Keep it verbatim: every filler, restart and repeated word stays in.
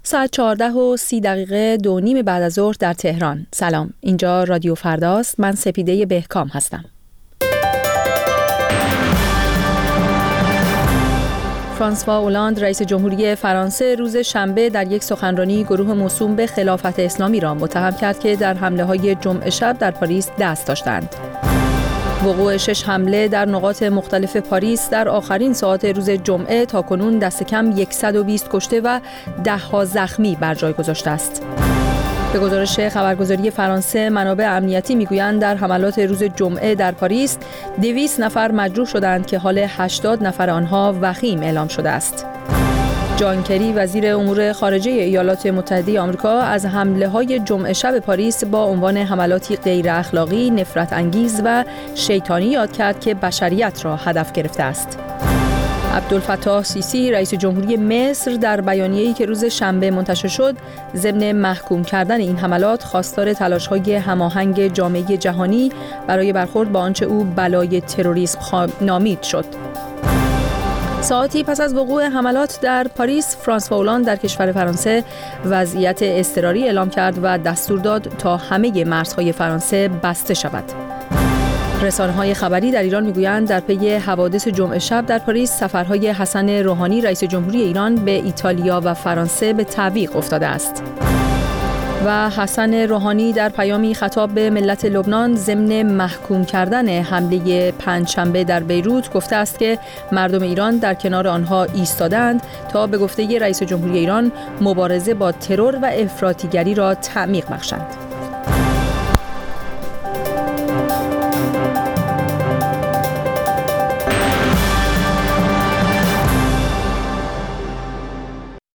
ساعت چهارده و سی دقیقه دو نیم بعد از ظهر در تهران. سلام، اینجا رادیو فرداست. من سپیده بهکام هستم. فرانسوا اولاند رئیس جمهوری فرانسه روز شنبه در یک سخنرانی گروه موسوم به خلافت اسلامی را متهم کرد که در حمله‌های جمعه شب در پاریس دست داشتند. وقوع شش حمله در نقاط مختلف پاریس در آخرین ساعات روز جمعه تاکنون دست کم صد و بیست کشته و ده ها زخمی بر جای گذاشته است. به گزارش خبرگزاری فرانسه، منابع امنیتی میگویند در حملات روز جمعه در پاریس دویست نفر مجروح شدند که حال هشتاد نفر آنها وخیم اعلام شده است. جان کری وزیر امور خارجه ایالات متحده آمریکا از حمله‌های جمعه شب پاریس با عنوان حملاتی غیر اخلاقی، نفرت انگیز و شیطانی یاد کرد که بشریت را هدف گرفته است. عبدالفتاح سیسی رئیس جمهوری مصر در بیانیه‌ای که روز شنبه منتشر شد ضمن محکوم کردن این حملات خواستار تلاش‌های هماهنگ جامعه جهانی برای برخورد با آنچه او بلای تروریسم نامید شد. ساعتی پس از وقوع حملات در پاریس، فرانسوا اولاند در کشور فرانسه وضعیت اضطراری اعلام کرد و دستور داد تا همه مرزهای فرانسه بسته شود. رسانه‌های خبری در ایران میگویند در پی حوادث جمعه شب در پاریس سفرهای حسن روحانی رئیس جمهوری ایران به ایتالیا و فرانسه به تعویق افتاده است. و حسن روحانی در پیامی خطاب به ملت لبنان ضمن محکوم کردن حمله پنجشنبه در بیروت گفته است که مردم ایران در کنار آنها ایستادند تا به گفته رئیس جمهوری ایران مبارزه با ترور و افراطیگری را تعمیق بخشند.